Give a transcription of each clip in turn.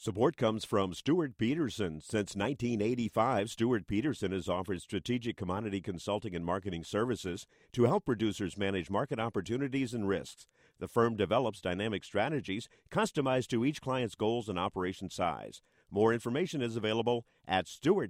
Support comes from Stuart Peterson. Since 1985, Stuart Peterson has offered strategic commodity consulting and marketing services to help producers manage market opportunities and risks. The firm develops dynamic strategies customized to each client's goals and operation size. More information is available at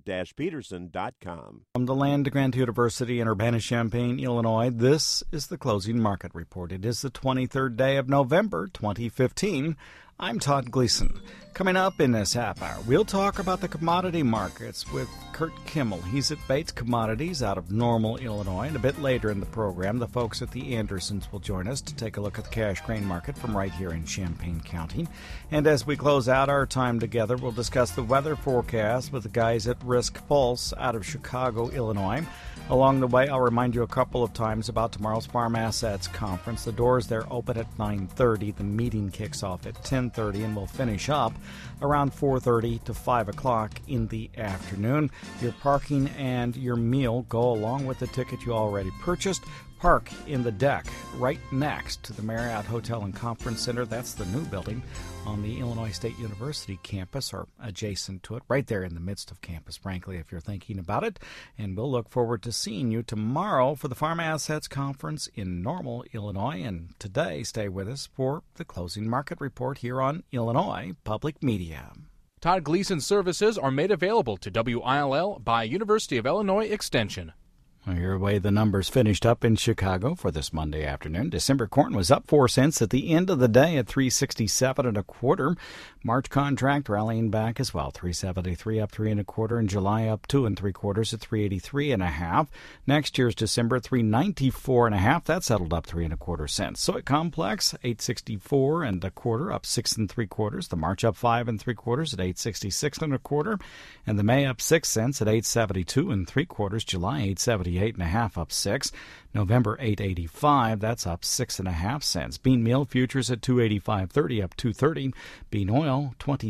stewart-peterson.com. From the land Grant University in Urbana-Champaign, Illinois, this is the Closing Market Report. It is the 23rd day of November, 2015. I'm Todd Gleason. Coming up in this half hour, we'll talk about the commodity markets with Kurt Kimmel. He's at Bates Commodities out of Normal, Illinois. And a bit later in the program, the folks at the Andersons will join us to take a look at the cash grain market from right here in Champaign County. And as we close out our time together, we'll discuss the weather forecast with the guys at Risk Pulse out of Chicago, Illinois. Along the way, I'll remind you a couple of times about tomorrow's Farm Assets Conference. The doors there open at 9:30. The meeting kicks off at 10:30, and we'll finish up around 4:30 to 5 o'clock in the afternoon. Your parking and your meal go along with the ticket you already purchased. Park in the deck right next to the Marriott Hotel and Conference Center. That's the new building on the Illinois State University campus, or adjacent to it, right there in the midst of campus, frankly, if you're thinking about it. And we'll look forward to seeing you tomorrow for the Farm Assets Conference in Normal, Illinois. And today, stay with us for the Closing Market Report here on Illinois Public Media. Todd Gleason services are made available to WILL by University of Illinois Extension. Your way the numbers finished up in Chicago for this Monday afternoon. December corn was up 4 cents at the end of the day at $3.67 1/4. March contract rallying back as well, $3.73 up 3 1/4, and July up 2 3/4 at $3.83 1/2. Next year's December $3.94 1/2. That settled up 3 1/4 cents. Soy complex $8.64 1/4 up 6 3/4. The March up 5 3/4 at $8.66 1/4, and the May up 6 cents at $8.72 3/4. July $8.78 1/2 up 6. November $8.85, that's up 6 1/2 cents. Bean meal futures at $2.85.30 up 2.30. Bean oil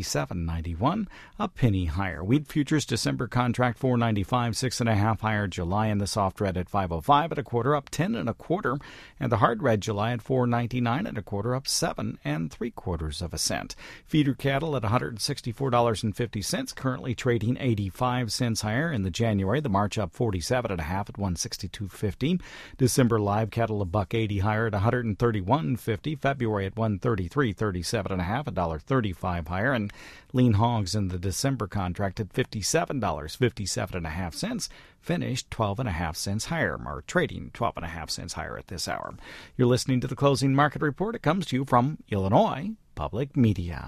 $27.91, a penny higher. Wheat futures December contract $4.95, 6 1/2 higher. July in the soft red at $5.05 1/4 up 10 1/4, and the hard red July at $4.99 1/4 up 7 3/4 cents. Feeder cattle at $164.50, currently trading 85 cents higher. In the January, the March up 47 1/2 at $162.50. December live cattle $1.80 higher at $131.50. February at $133.37 1/2, $1.35 higher, and lean hogs in the December contract at $57.57 1/2, finished 12 1/2 cents higher, or trading 12 1/2 cents higher at this hour. You're listening to the Closing Market Report. It comes to you from Illinois Public Media.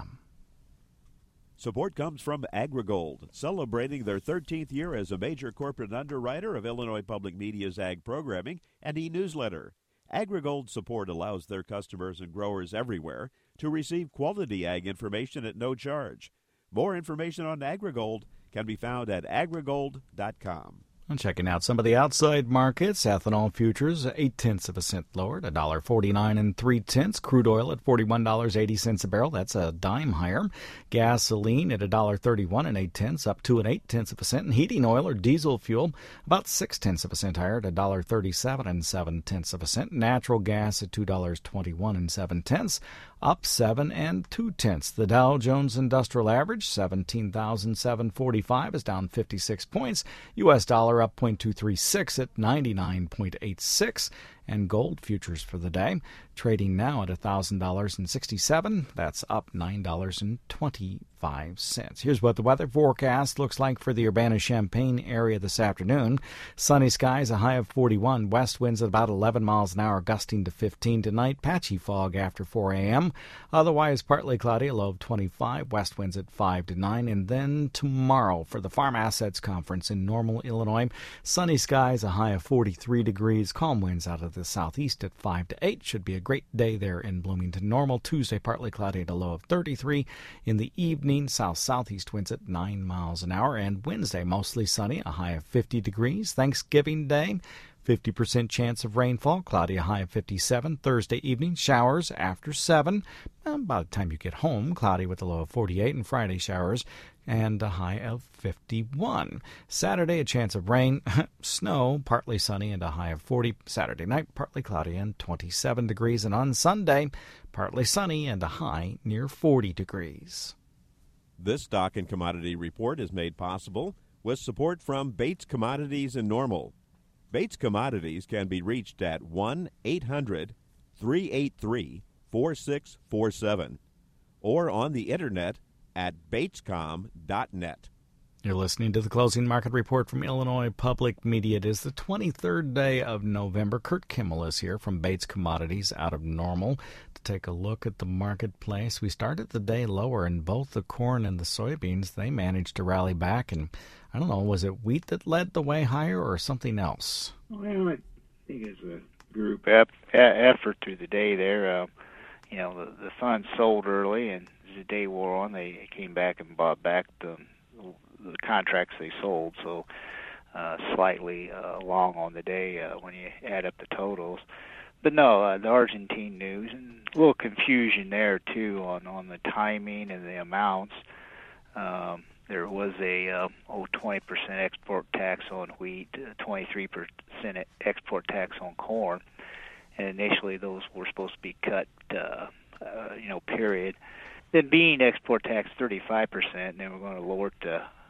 Support comes from AgriGold, celebrating their 13th year as a major corporate underwriter of Illinois Public Media's ag programming and e-newsletter. AgriGold support allows their customers and growers everywhere to receive quality ag information at no charge. More information on AgriGold can be found at agrigold.com. And checking out some of the outside markets, ethanol futures 0.8 cents lower at $1.49 3/10. Crude oil at $41.80 a barrel. That's a dime higher. Gasoline at $1.31 8/10, up 2 8/10 cents. And heating oil or diesel fuel about 0.6 cents higher at $1.37 7/10 cents. Natural gas at $2.21 7/10, up 7 2/10. The Dow Jones Industrial Average 17,745 is down 56 points. U.S. dollar up 0.236 at 99.86. And gold futures for the day trading now at $1,000.67. That's up $9.25. Here's what the weather forecast looks like for the Urbana-Champaign area this afternoon. Sunny skies, a high of 41. West winds at about 11 miles an hour, gusting to 15 tonight. Patchy fog after 4 a.m. Otherwise partly cloudy, a low of 25. West winds at 5 to 9. And then tomorrow for the Farm Assets Conference in Normal, Illinois. Sunny skies, a high of 43 degrees. Calm winds out of the southeast at 5 to 8. Should be a great day there in Bloomington. Normal. Tuesday partly cloudy at a low of 33. In the evening, south-southeast winds at 9 miles an hour. And Wednesday mostly sunny, a high of 50 degrees. Thanksgiving Day, 50% chance of rainfall, cloudy, a high of 57. Thursday evening, showers after 7. By the time you get home, cloudy with a low of 48. And Friday, showers and a high of 51. Saturday, a chance of rain, snow, partly sunny and a high of 40. Saturday night, partly cloudy and 27 degrees. And on Sunday, partly sunny and a high near 40 degrees. This stock and commodity report is made possible with support from Bates Commodities in Normal. Bates Commodities can be reached at 1-800-383-4647 or on the internet at batescom.net. You're listening to the Closing Market Report from Illinois Public Media. It is the 23rd day of November. Kurt Kimmel is here from Bates Commodities out of Normal to take a look at the marketplace. We started the day lower in both the corn and the soybeans. They managed to rally back, and I don't know, was it wheat that led the way higher or something else? Well, I think it's a group effort through the day there. The funds sold early, and as the day wore on, they came back and bought back the contracts they sold, so slightly long on the day when you add up the totals. But no, the Argentine news, and a little confusion there too on the timing and the amounts. There was a 20% export tax on wheat, 23% export tax on corn, and initially those were supposed to be cut, period. Then bean export tax 35%, and then we're going to lower it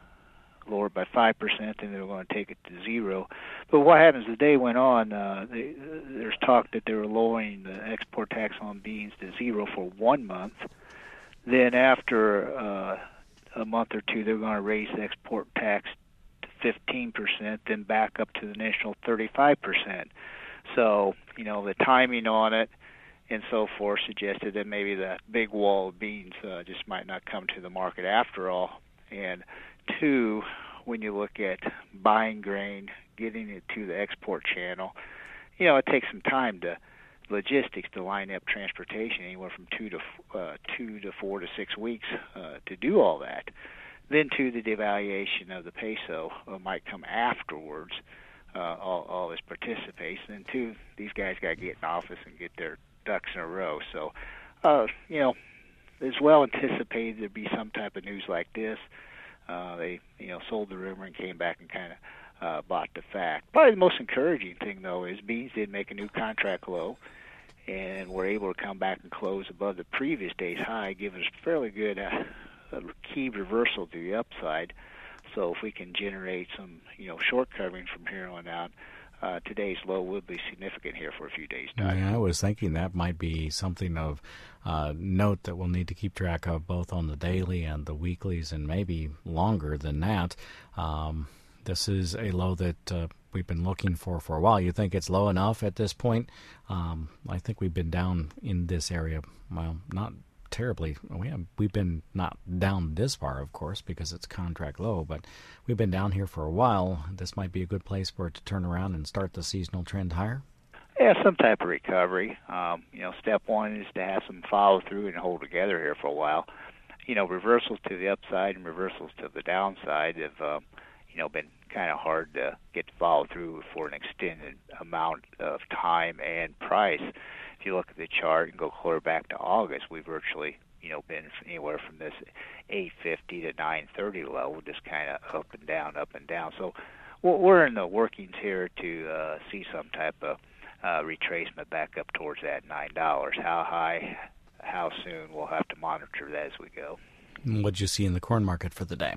by 5%, and they were going to take it to 0. But what happens, the day went on, there's talk that they were lowering the export tax on beans to 0 for 1 month. Then after a month or two, they're going to raise the export tax to 15%, then back up to the initial 35%. So, the timing on it and so forth suggested that maybe that big wall of beans just might not come to the market after all. And two, when you look at buying grain, getting it to the export channel, it takes some time logistics to line up transportation, anywhere from 2 to 4 to 6 weeks to do all that. Then to the devaluation of the peso might come afterwards. All this participates. And two, these guys got to get in office and get their ducks in a row. So, it's well anticipated there'd be some type of news like this. They, sold the rumor and came back and kind of bought the fact. Probably the most encouraging thing, though, is beans did make a new contract low and were able to come back and close above the previous day's high, giving us fairly good key reversal to the upside. So if we can generate some, short covering from here on out, today's low will be significant here for a few days' time. Yeah, I was thinking that might be something of note that we'll need to keep track of both on the daily and the weeklies, and maybe longer than that. This is a low that we've been looking for a while. You think it's low enough at this point? I think we've been down in this area, well, not terribly. We've been not down this far, of course, because it's contract low, but we've been down here for a while. This might be a good place for it to turn around and start the seasonal trend higher. Yeah, some type of recovery. Step one is to have some follow through and hold together here for a while. Reversals to the upside and reversals to the downside have, been kind of hard to get to follow through for an extended amount of time and price. If you look at the chart and go clear back to August, we've virtually, been anywhere from this 850 to 930 level, just kind of up and down, up and down. So we're in the workings here to see some type of retracement back up towards that $9. How high, how soon, we'll have to monitor that as we go. What did you see in the corn market for the day?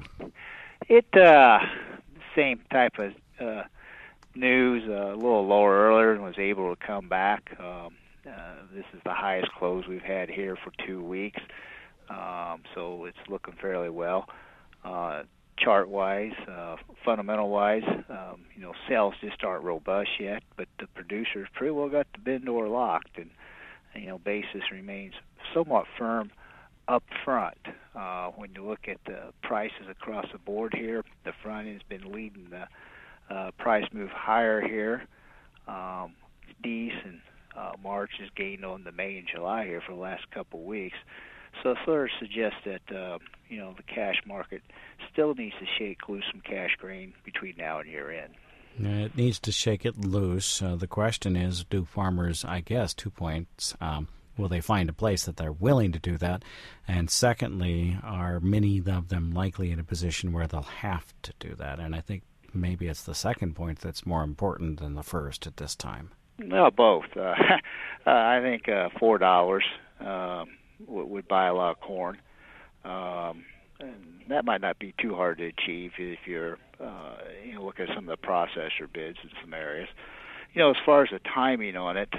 Same type of news, a little lower earlier, and was able to come back. This is the highest close we've had here for 2 weeks, so it's looking fairly well. Chart-wise, fundamental-wise, sales just aren't robust yet, but the producers pretty well got the bin door locked, and basis remains somewhat firm up front. When you look at the prices across the board here, the front has been leading the price move higher here. It's decent. March has gained on the May and July here for the last couple of weeks. So it sort of suggests that, the cash market still needs to shake loose some cash grain between now and year end. It needs to shake it loose. The question is, do farmers, 2 points, will they find a place that they're willing to do that? And secondly, are many of them likely in a position where they'll have to do that? And I think maybe it's the second point that's more important than the first at this time. No, both. I think $4 would buy a lot of corn. And that might not be too hard to achieve if you're, look at some of the processor bids in some areas. As far as the timing on it,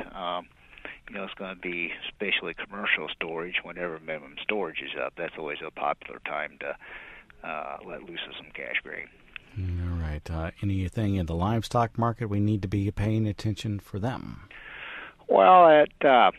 it's going to be especially commercial storage. Whenever minimum storage is up, that's always a popular time to let loose of some cash grain. All right. Anything in the livestock market we need to be paying attention for them? Well, at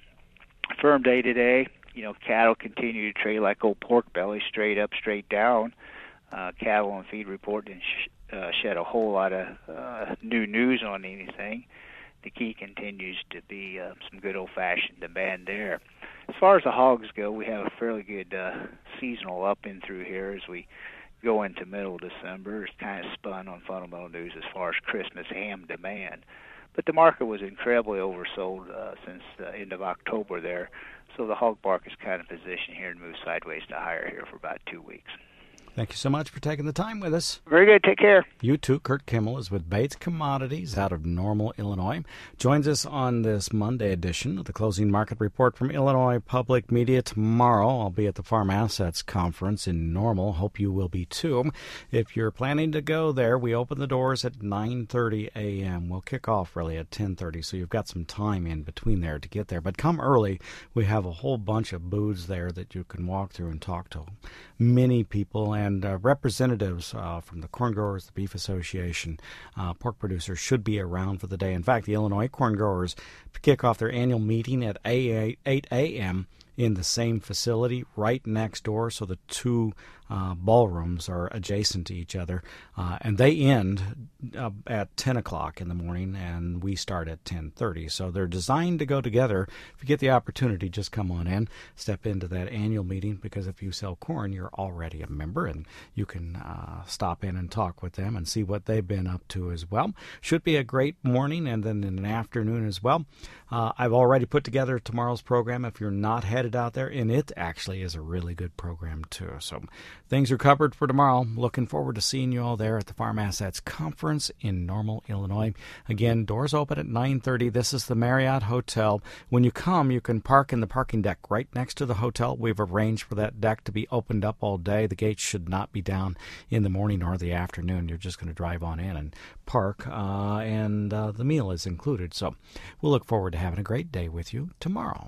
firm day today, cattle continue to trade like old pork belly, straight up, straight down. Cattle and feed report didn't shed a whole lot of new news on anything. The key continues to be some good old-fashioned demand there. As far as the hogs go, we have a fairly good seasonal up in through here as we go into middle of December. It's kind of spun on fundamental news as far as Christmas ham demand. But the market was incredibly oversold since the end of October there, so the hog market is kind of positioned here to move sideways to higher here for about 2 weeks. Thank you so much for taking the time with us. Very good. Take care. You too. Kurt Kimmel is with Bates Commodities out of Normal, Illinois. Joins us on this Monday edition of the Closing Market Report from Illinois Public Media. Tomorrow I'll be at the Farm Assets Conference in Normal. Hope you will be too. If you're planning to go there, we open the doors at 9:30 a.m. We'll kick off really at 10:30, so you've got some time in between there to get there. But come early. We have a whole bunch of booths there that you can walk through and talk to many people and representatives from the Corn Growers, the Beef Association, pork producers should be around for the day. In fact, the Illinois Corn Growers kick off their annual meeting at 8 a.m. in the same facility right next door, so the two ballrooms are adjacent to each other, and they end at 10 o'clock in the morning, and we start at 10:30. So they're designed to go together. If you get the opportunity, just come on in, step into that annual meeting, because if you sell corn, you're already a member, and you can stop in and talk with them and see what they've been up to as well. Should be a great morning, and then in an afternoon as well. I've already put together tomorrow's program if you're not headed out there, and it actually is a really good program too. So things are covered for tomorrow. Looking forward to seeing you all there at the Farm Assets Conference in Normal, Illinois. Again, doors open at 9:30. This is the Marriott Hotel. When you come, you can park in the parking deck right next to the hotel. We've arranged for that deck to be opened up all day. The gates should not be down in the morning or the afternoon. You're just going to drive on in and park, and the meal is included. So we'll look forward to having a great day with you tomorrow.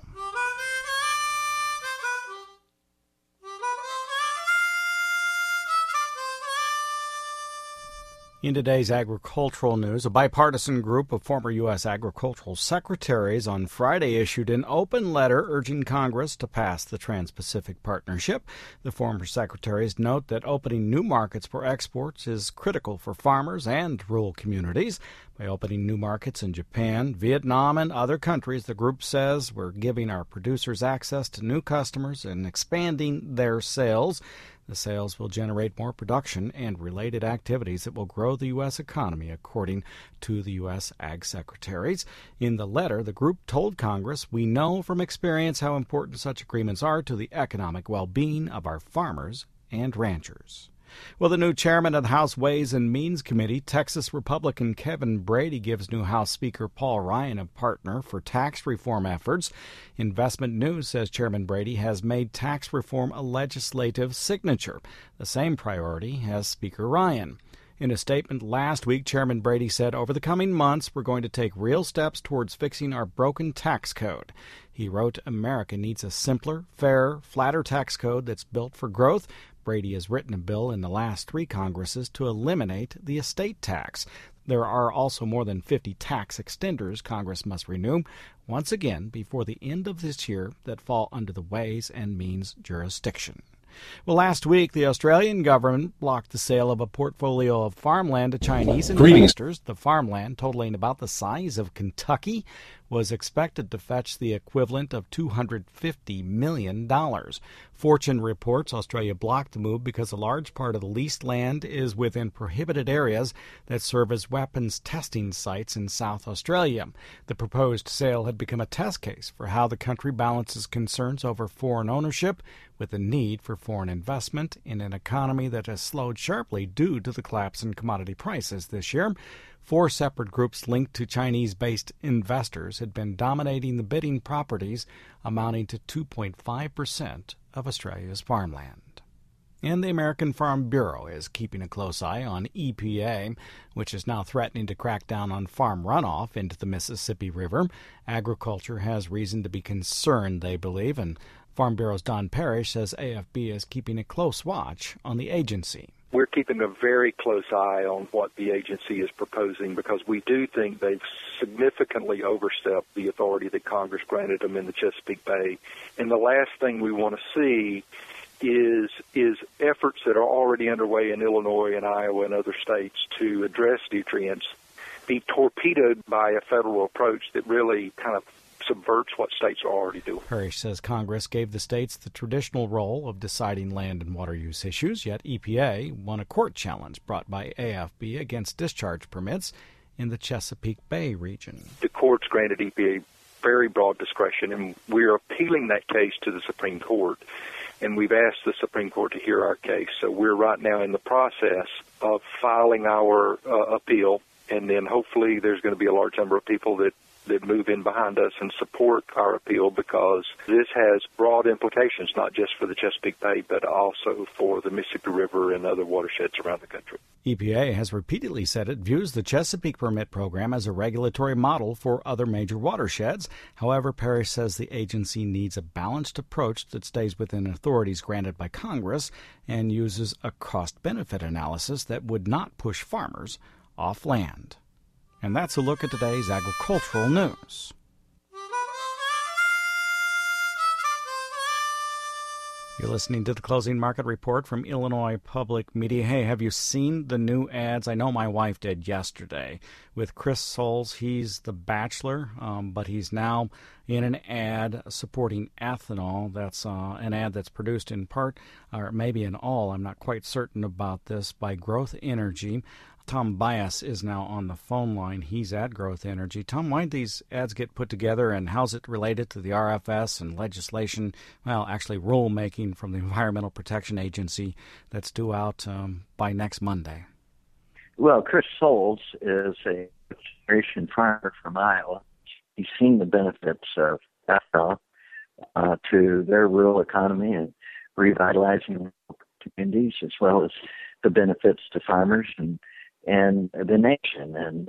In today's agricultural news, a bipartisan group of former U.S. agricultural secretaries on Friday issued an open letter urging Congress to pass the Trans-Pacific Partnership. The former secretaries note that opening new markets for exports is critical for farmers and rural communities. By opening new markets in Japan, Vietnam, and other countries, the group says we're giving our producers access to new customers and expanding their sales. The sales will generate more production and related activities that will grow the U.S. economy, according to the U.S. Ag Secretaries. In the letter, the group told Congress, we know from experience how important such agreements are to the economic well-being of our farmers and ranchers. Well, the new chairman of the House Ways and Means Committee, Texas Republican Kevin Brady, gives new House Speaker Paul Ryan a partner for tax reform efforts. Investment News says Chairman Brady has made tax reform a legislative signature. The same priority has Speaker Ryan. In a statement last week, Chairman Brady said, over the coming months, we're going to take real steps towards fixing our broken tax code. He wrote, America needs a simpler, fairer, flatter tax code that's built for growth. Brady has written a bill in the last 3 Congresses to eliminate the estate tax. There are also more than 50 tax extenders Congress must renew, once again before the end of this year, that fall under the Ways and Means jurisdiction. Well, last week, the Australian government blocked the sale of a portfolio of farmland to Chinese investors. The farmland, totaling about the size of Kentucky, was expected to fetch the equivalent of $250 million. Fortune reports Australia blocked the move because a large part of the leased land is within prohibited areas that serve as weapons testing sites in South Australia. The proposed sale had become a test case for how the country balances concerns over foreign ownership with the need for foreign investment in an economy that has slowed sharply due to the collapse in commodity prices this year. 4 separate groups linked to Chinese-based investors had been dominating the bidding properties, amounting to 2.5% of Australia's farmland. And the American Farm Bureau is keeping a close eye on EPA, which is now threatening to crack down on farm runoff into the Mississippi River. Agriculture has reason to be concerned, they believe, and Farm Bureau's Don Parrish says AFB is keeping a close watch on the agency. We're keeping a very close eye on what the agency is proposing because we do think they've significantly overstepped the authority that Congress granted them in the Chesapeake Bay. And the last thing we want to see is efforts that are already underway in Illinois and Iowa and other states to address nutrients be torpedoed by a federal approach that really kind of subverts what states are already doing. Parrish says Congress gave the states the traditional role of deciding land and water use issues, yet EPA won a court challenge brought by AFB against discharge permits in the Chesapeake Bay region. The courts granted EPA very broad discretion, and we're appealing that case to the Supreme Court. And we've asked the Supreme Court to hear our case. So we're right now in the process of filing our appeal, and then hopefully there's going to be a large number of people that move in behind us and support our appeal because this has broad implications, not just for the Chesapeake Bay, but also for the Mississippi River and other watersheds around the country. EPA has repeatedly said it views the Chesapeake Permit Program as a regulatory model for other major watersheds. However, Parrish says the agency needs a balanced approach that stays within authorities granted by Congress and uses a cost-benefit analysis that would not push farmers off land. And that's a look at today's agricultural news. You're listening to the Closing Market Report from Illinois Public Media. Hey, have you seen the new ads? I know my wife did yesterday with Chris Soules. He's the Bachelor, but he's now in an ad supporting ethanol. That's an ad that's produced in part, or maybe in all, I'm not quite certain about this, by Growth Energy. Tom Bias is now on the phone line. He's at Growth Energy. Tom, why did these ads get put together, and how's it related to the RFS and legislation, well, actually rulemaking from the Environmental Protection Agency that's due out by next Monday? Well, Chris Soules is a generation farmer from Iowa. He's seen the benefits of ethanol to their rural economy and revitalizing communities, as well as the benefits to farmers and the nation. And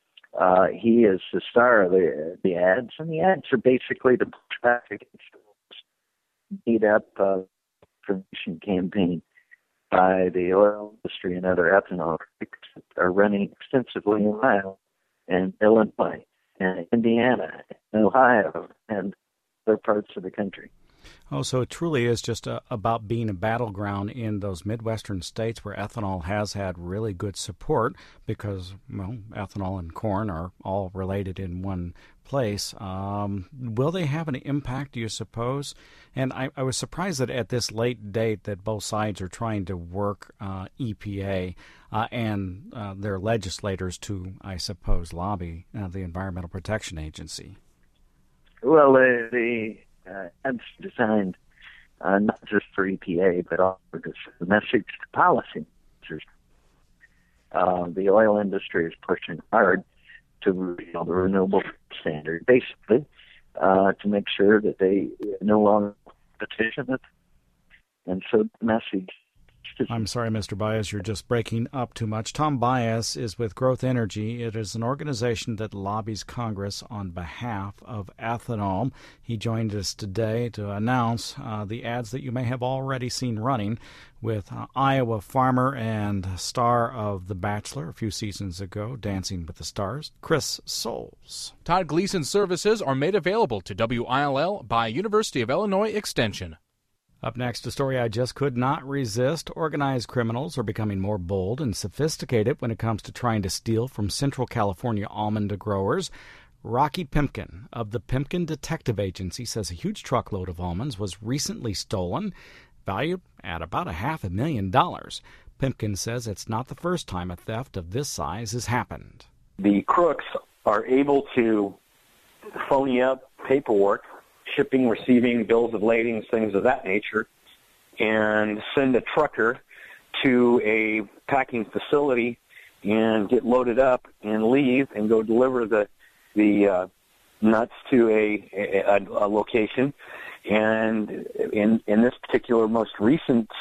he is the star of the ads, and the ads are basically the pushback against the beat-up information campaign by the oil industry and other ethanol that are running extensively in Iowa and Illinois and Indiana and Ohio and other parts of the country. Oh, so it truly is just about being a battleground in those Midwestern states where ethanol has had really good support because, well, ethanol and corn are all related in one place. Will they have an impact, do you suppose? And I was surprised that at this late date that both sides are trying to work EPA and their legislators to, I suppose, lobby the Environmental Protection Agency. Well, the ads designed not just for EPA, but also to send a message to policymakers. The oil industry is pushing hard to the renewable standard, basically, to make sure that they no longer petition it. And so the message... I'm sorry, Mr. Bias, you're just breaking up too much. Tom Bias is with Growth Energy. It is an organization that lobbies Congress on behalf of ethanol. He joined us today to announce the ads that you may have already seen running with Iowa farmer and star of The Bachelor a few seasons ago, Dancing with the Stars, Chris Soules. Todd Gleason services are made available to WILL by University of Illinois Extension. Up next, a story I just could not resist. Organized criminals are becoming more bold and sophisticated when it comes to trying to steal from Central California almond growers. Rocky Pimkin of the Pimkin Detective Agency says a huge truckload of almonds was recently stolen, valued at about $500,000. Pimkin says it's not the first time a theft of this size has happened. The crooks are able to phony up paperwork, shipping, receiving, bills of lading, things of that nature, and send a trucker to a packing facility and get loaded up and leave and go deliver the nuts to a location. And in this particular most recent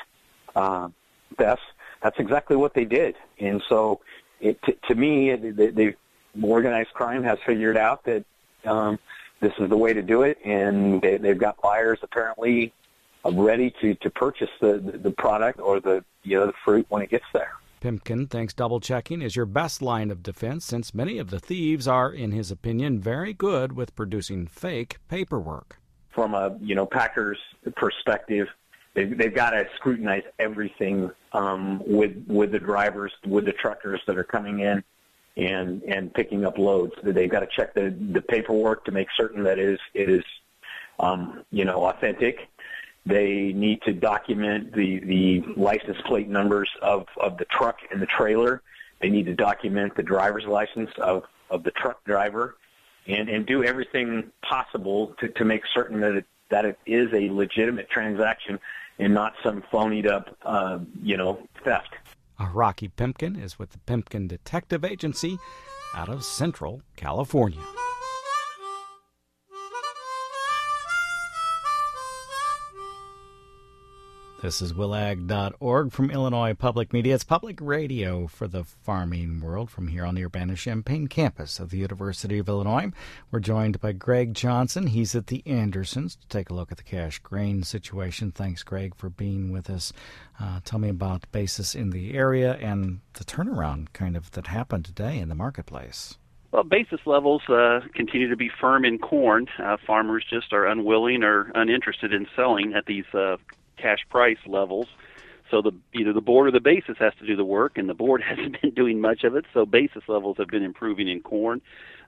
thefts, that's exactly what they did. And so, to me, organized crime has figured out that this is the way to do it, and they've got buyers apparently ready to purchase the product or the fruit when it gets there. Pimkin thinks double-checking is your best line of defense, since many of the thieves are, in his opinion, very good with producing fake paperwork. From a packer's perspective, they've got to scrutinize everything with the drivers, with the truckers that are coming in and picking up loads. They've got to check the paperwork to make certain that it is authentic. They need to document the license plate numbers of the truck and the trailer. They need to document the driver's license of the truck driver, and do everything possible to make certain that it is a legitimate transaction and not some phonied up theft. Rocky Pimkin is with the Pimkin Detective Agency out of Central California. This is willag.org from Illinois Public Media. It's public radio for the farming world from here on the Urbana-Champaign campus of the University of Illinois. We're joined by Greg Johnson. He's at the Andersons to take a look at the cash grain situation. Thanks, Greg, for being with us. Tell me about basis in the area and the turnaround that happened today in the marketplace. Well, basis levels continue to be firm in corn. Farmers just are unwilling or uninterested in selling at these cash price levels. So either the board or the basis has to do the work, and the board hasn't been doing much of it, so basis levels have been improving in corn.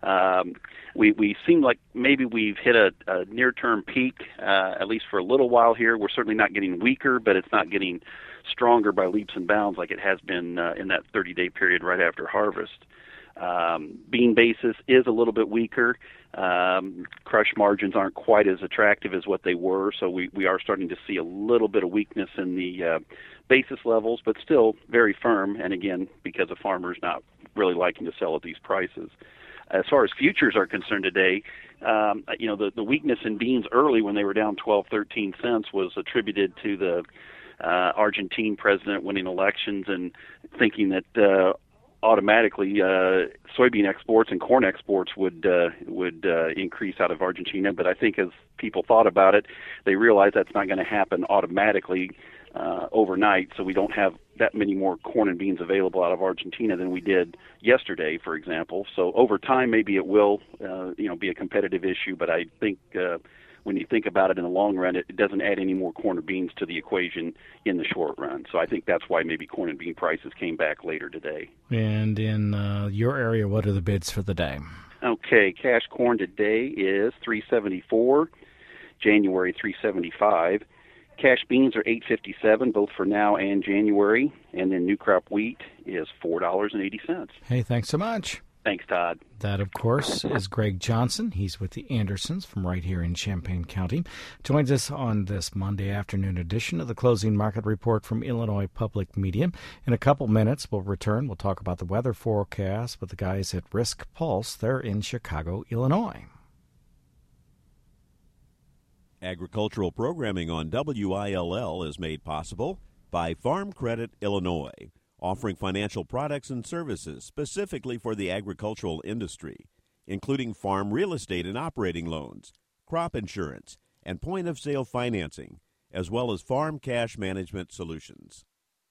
We seem like maybe we've hit a near-term peak, at least for a little while here. We're certainly not getting weaker, but it's not getting stronger by leaps and bounds like it has been in that 30-day period right after harvest. Bean basis is a little bit weaker. Crush margins aren't quite as attractive as what they were, so we are starting to see a little bit of weakness in the basis levels, but still very firm, and again, because of farmers not really liking to sell at these prices. As far as futures are concerned today, the weakness in beans early when they were down 12, 13 cents was attributed to the Argentine president winning elections and thinking that automatically soybean exports and corn exports would increase out of Argentina. But I think as people thought about it, they realized that's not going to happen automatically overnight. So we don't have that many more corn and beans available out of Argentina than we did yesterday, for example. So over time, maybe it will be a competitive issue. But I think when you think about it in the long run, it doesn't add any more corn or beans to the equation in the short run. So I think that's why maybe corn and bean prices came back later today. And in your area, what are the bids for the day? Okay, cash corn today is $3.74, January $3.75. Cash beans are $8.57, both for now and January. And then new crop wheat is $4.80. Hey, thanks so much. Thanks, Todd. That, of course, is Greg Johnson. He's with the Andersons from right here in Champaign County. Joins us on this Monday afternoon edition of the Closing Market Report from Illinois Public Media. In a couple minutes, we'll return. We'll talk about the weather forecast with the guys at Risk Pulse. They're in Chicago, Illinois. Agricultural programming on WILL is made possible by Farm Credit Illinois, offering financial products and services specifically for the agricultural industry, including farm real estate and operating loans, crop insurance, and point-of-sale financing, as well as farm cash management solutions.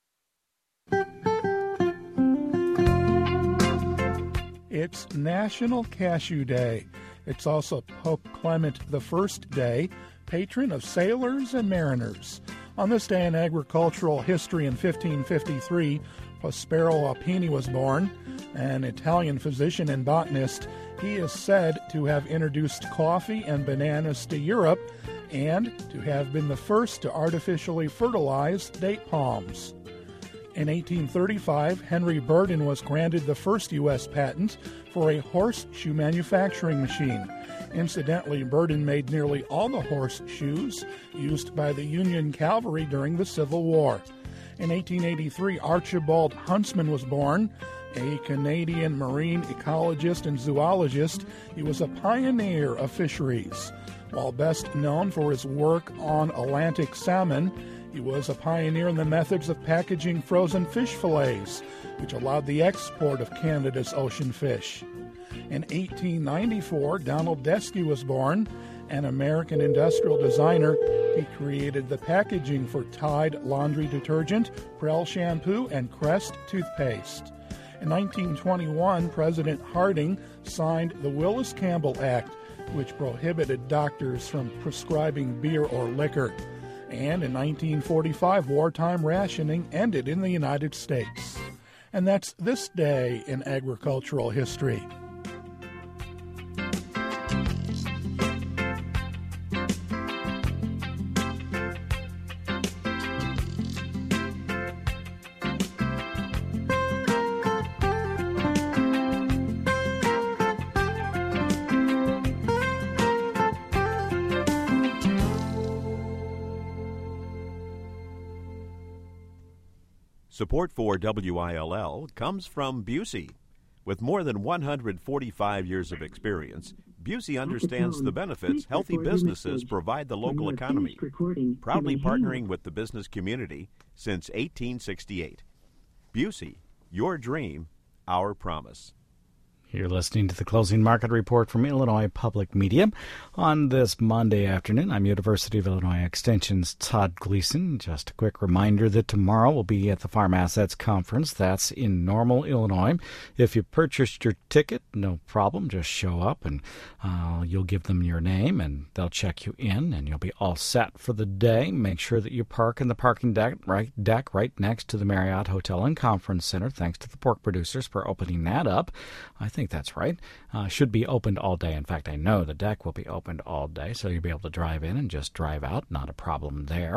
It's National Cashew Day. It's also Pope Clement I Day, patron of sailors and mariners. On this day in agricultural history in 1553, Prospero Alpini was born, an Italian physician and botanist. He is said to have introduced coffee and bananas to Europe and to have been the first to artificially fertilize date palms. In 1835, Henry Burden was granted the first U.S. patent for a horseshoe manufacturing machine. Incidentally, Burden made nearly all the horseshoes used by the Union cavalry during the Civil War. In 1883, Archibald Huntsman was born, a Canadian marine ecologist and zoologist. He was a pioneer of fisheries. While best known for his work on Atlantic salmon, he was a pioneer in the methods of packaging frozen fish fillets, which allowed the export of Canada's ocean fish. In 1894, Donald Deskey was born. An American industrial designer, he created the packaging for Tide laundry detergent, Prell shampoo, and Crest toothpaste. In 1921, President Harding signed the Willis-Campbell Act, which prohibited doctors from prescribing beer or liquor. And in 1945, wartime rationing ended in the United States. And that's this day in agricultural history. Support for WILL comes from Busey. With more than 145 years of experience, Busey understands the benefits healthy businesses provide the local economy, proudly partnering with the business community since 1868. Busey, your dream, our promise. You're listening to the Closing Market Report from Illinois Public Media. On this Monday afternoon, I'm University of Illinois Extension's Todd Gleason. Just a quick reminder that tomorrow we'll be at the Farm Assets Conference. That's in Normal, Illinois. If you purchased your ticket, no problem. Just show up and you'll give them your name and they'll check you in and you'll be all set for the day. Make sure that you park in the parking deck right next to the Marriott Hotel and Conference Center. Thanks to the pork producers for opening that up. I think that's right. Should be opened all day. In fact, I know the deck will be opened all day, so you'll be able to drive in and just drive out. Not a problem there.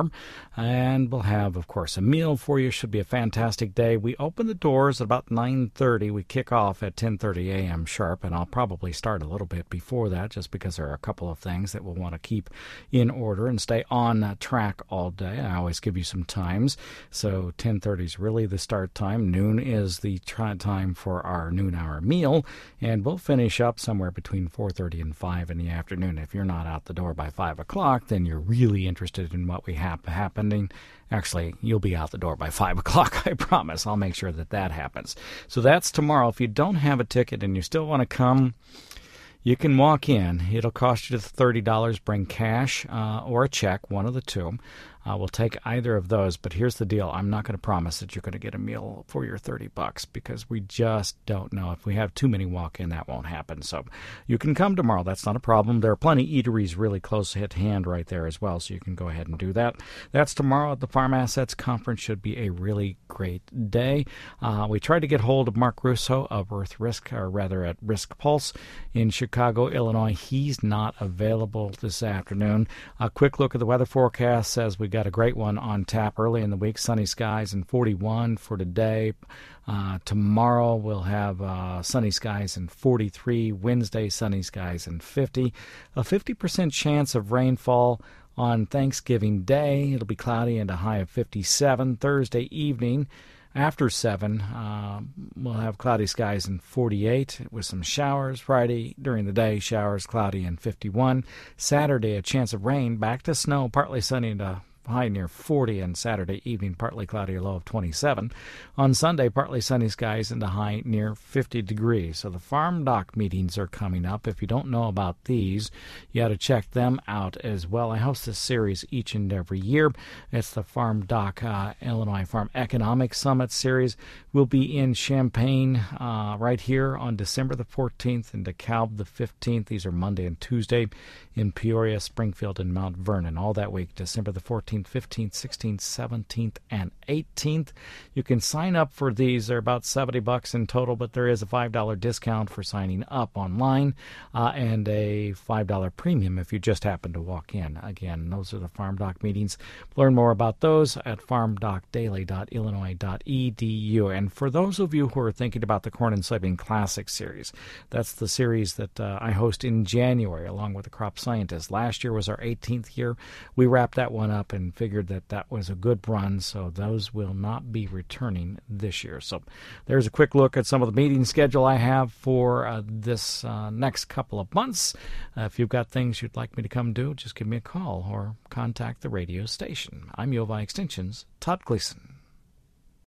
And we'll have, of course, a meal for you. Should be a fantastic day. We open the doors at about 9:30. We kick off at 10:30 a.m. sharp, and I'll probably start a little bit before that just because there are a couple of things that we'll want to keep in order and stay on track all day. I always give you some times. So 10:30 is really the start time. Noon is the time for our noon hour meal. And we'll finish up somewhere between 4:30 and 5 in the afternoon. If you're not out the door by 5 o'clock, then you're really interested in what we have happening. Actually, you'll be out the door by 5 o'clock, I promise. I'll make sure that happens. So that's tomorrow. If you don't have a ticket and you still want to come, you can walk in. It'll cost you $30. Bring cash or a check, one of the two. We'll take either of those, but here's the deal. I'm not going to promise that you're going to get a meal for your $30 because we just don't know. If we have too many walk in, that won't happen. So you can come tomorrow. That's not a problem. There are plenty of eateries really close at hand right there as well, so you can go ahead and do that. That's tomorrow at the Farm Assets Conference. Should be a really great day. We tried to get hold of Mark Russo of Earth Risk, or rather at Risk Pulse in Chicago, Illinois. He's not available this afternoon. A quick look at the weather forecast says we got a great one on tap early in the week. Sunny skies and 41 for today. Tomorrow we'll have sunny skies and 43. Wednesday, sunny skies and 50. A 50% chance of rainfall on Thanksgiving Day. It'll be cloudy and a high of 57. Thursday evening after 7, we'll have cloudy skies and 48 with some showers. Friday during the day, showers, cloudy and 51. Saturday, a chance of rain, back to snow, partly sunny and a high near 40, and Saturday evening partly cloudy, a low of 27. On Sunday, partly sunny skies and a high near 50 degrees. So the Farm Doc meetings are coming up. If you don't know about these, you got to check them out as well. I host this series each and every year. It's the Farm Doc Illinois Farm Economic Summit series. We'll be in Champaign right here on December the 14th and DeKalb the 15th. These are Monday and Tuesday in Peoria, Springfield, and Mount Vernon. All that week, December the 14th, 15th, 16th, 17th, and 18th. You can sign up for these. They're about $70 in total, but there is a $5 discount for signing up online and a $5 premium if you just happen to walk in. Again, those are the Farm Doc meetings. Learn more about those at farmdocdaily.illinois.edu. And for those of you who are thinking about the Corn and Soybean Classic series, that's the series that I host in January along with the crop scientist. Last year was our 18th year. We wrapped that one up in and figured that was a good run, so those will not be returning this year. So there's a quick look at some of the meeting schedule I have for this next couple of months. If you've got things you'd like me to come do, just give me a call or contact the radio station. I'm U of I Extension's Todd Gleason.